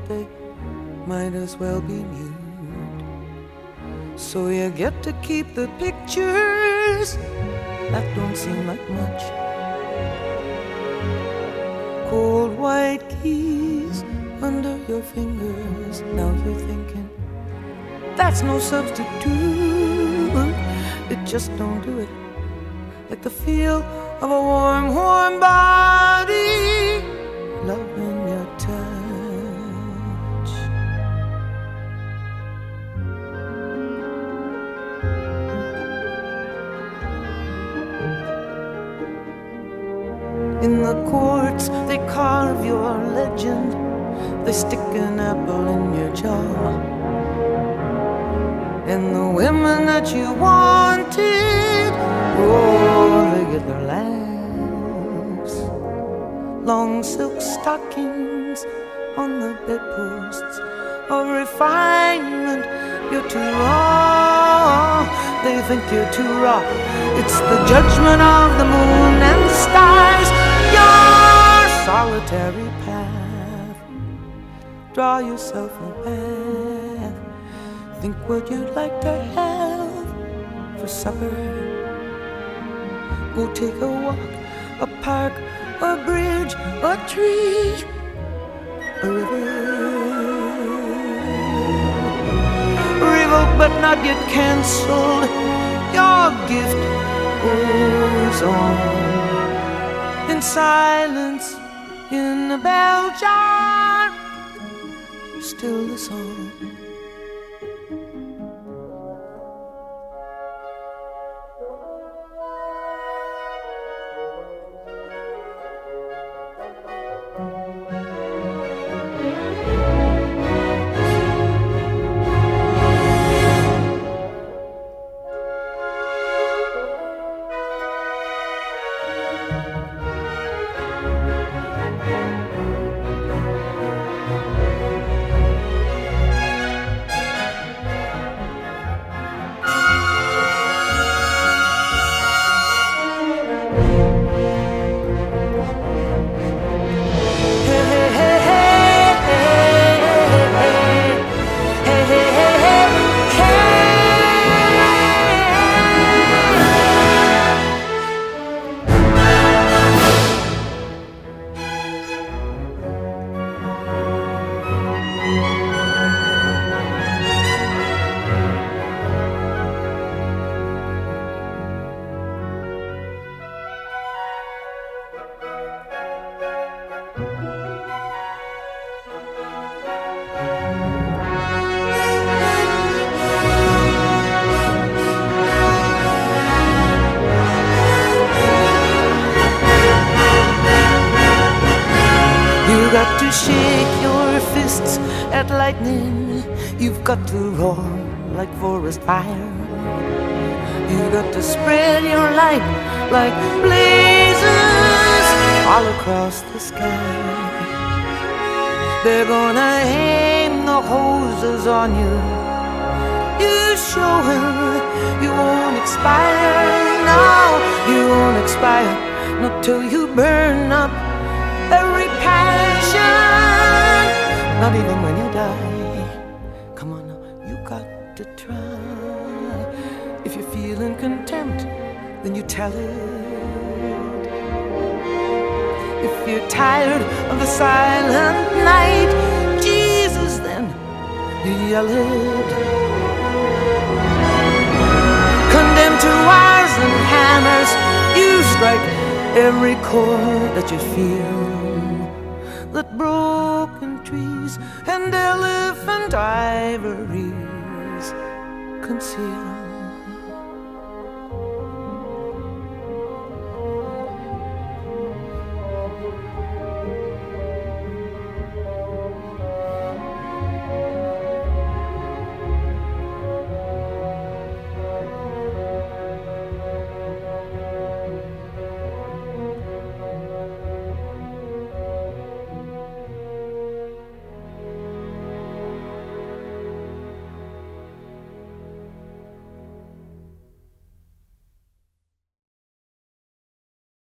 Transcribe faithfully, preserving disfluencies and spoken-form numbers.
they might as well be mute. So you get to keep the pictures that don't seem like much. Cold white keys under your fingers. Now you're thinking, that's no substitute. It just don't do it like the feel of a warm, warm body, loving your touch. In the courts, they carve your legend. They stick an apple in your jaw. And the women that you wanted, oh, they get their laughs. Long silk stockings on the bedposts of refinement. You're too raw. They think you're too raw. It's the judgment of the moon and the stars. Your solitary path. Draw yourself a bath. Think what you'd like to have for supper. Go take a walk, a park, a bridge, a tree, a river. Revoked but not yet cancelled. Your gift goes on in silence in the bell jar. Still the song. You've got to shake your fists at lightning. You've got to roar like forest fire. You've got to spread your light like blazes all across the sky. They're gonna aim the hoses on you. You show them you won't expire. No, you won't expire. Not till you burn up every passion. Not even when you die. Come on now, you got to try. If you're feeling contempt, then you tell it. If you're tired of the silent night, Jesus, then you yell it. Condemned to wires and hammers, you strike every chord that you feel. Let broken trees and elephant ivories conceal.